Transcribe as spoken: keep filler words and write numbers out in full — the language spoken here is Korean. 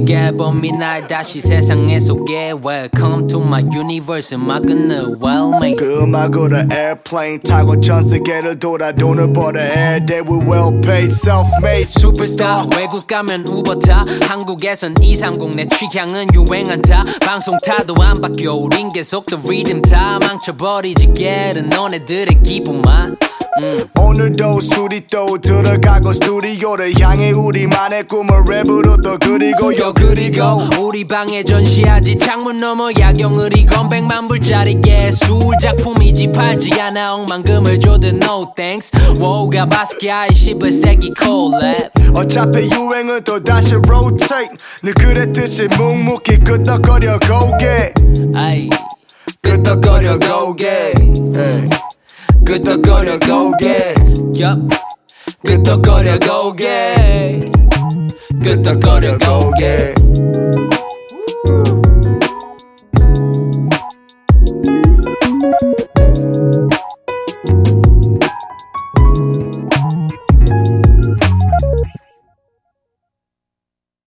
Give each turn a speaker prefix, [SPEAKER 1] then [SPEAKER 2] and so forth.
[SPEAKER 1] 내게 봄이 날 다시 세상에 소개 Welcome to my universe 음악은 well made
[SPEAKER 2] 그 음악으로 airplane 타고 전 세계를 돌아 돈을 벌어 They were well paid self-made superstar
[SPEAKER 1] 외국 가면 우버타 한국에선 이삼공 내 취향은 유행한다 방송 타도 안 바뀌어 우린 계속 the rhythm 타 망쳐버리지 get은 너네들의 기분만 음.
[SPEAKER 2] 오늘도 술이 또 들어가고 스튜디오를 향해 우리만의 꿈을 랩으로 또 그리고 요 그리고
[SPEAKER 1] 우리 방에 전시하지 창문 너머 야경을 이건 백만 불짜리 예술 작품이지 팔지 않아 억만금을 줘도 no thanks 워우가 바스키아의 십을 세기 콜랩
[SPEAKER 2] 어차피 유행은 또 다시 rotate 늘 그랬듯이 묵묵히 끄덕거려 고개 끄덕거려 고개 끄덕거려 고개 끄덕거려 고개 끄덕거려 고개